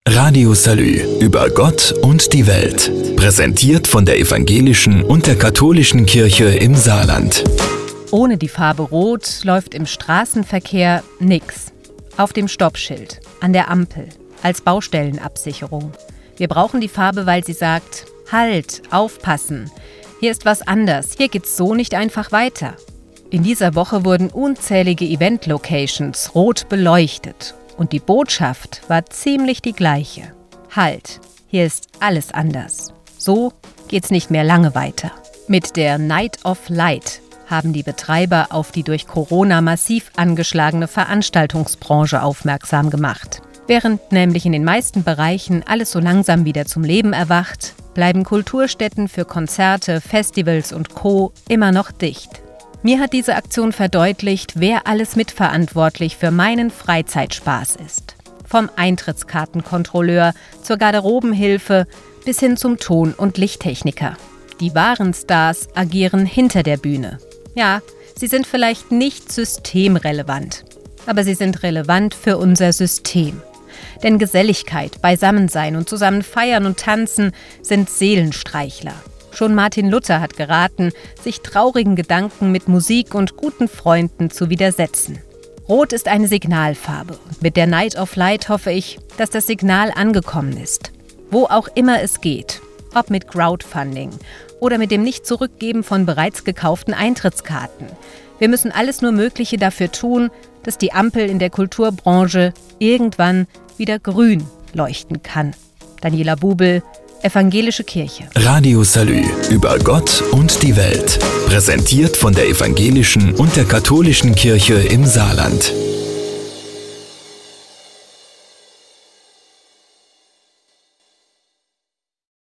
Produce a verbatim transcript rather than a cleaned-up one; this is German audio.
Radio Salü über Gott und die Welt. Präsentiert von der evangelischen und der katholischen Kirche im Saarland. Ohne die Farbe Rot läuft im Straßenverkehr nix. Auf dem Stoppschild, an der Ampel, als Baustellenabsicherung. Wir brauchen die Farbe, weil sie sagt, halt, aufpassen. Hier ist was anders, hier geht's so nicht einfach weiter. In dieser Woche wurden unzählige Event-Locations rot beleuchtet. Und die Botschaft war ziemlich die gleiche. Halt, hier ist alles anders. So geht's nicht mehr lange weiter. Mit der Night of Light haben die Betreiber auf die durch Corona massiv angeschlagene Veranstaltungsbranche aufmerksam gemacht. Während nämlich in den meisten Bereichen alles so langsam wieder zum Leben erwacht, bleiben Kulturstätten für Konzerte, Festivals und Co. immer noch dicht. Mir hat diese Aktion verdeutlicht, wer alles mitverantwortlich für meinen Freizeitspaß ist. Vom Eintrittskartenkontrolleur zur Garderobenhilfe bis hin zum Ton- und Lichttechniker. Die wahren Stars agieren hinter der Bühne. Ja, sie sind vielleicht nicht systemrelevant, aber sie sind relevant für unser System. Denn Geselligkeit, Beisammensein und zusammen feiern und tanzen sind Seelenstreichler. Schon Martin Luther hat geraten, sich traurigen Gedanken mit Musik und guten Freunden zu widersetzen. Rot ist eine Signalfarbe und mit der Night of Light hoffe ich, dass das Signal angekommen ist. Wo auch immer es geht, ob mit Crowdfunding oder mit dem Nicht-Zurückgeben von bereits gekauften Eintrittskarten. Wir müssen alles nur Mögliche dafür tun, dass die Ampel in der Kulturbranche irgendwann wieder grün leuchten kann. Daniela Bubel, Evangelische Kirche. Radio Salü über Gott und die Welt. Präsentiert von der evangelischen und der katholischen Kirche im Saarland.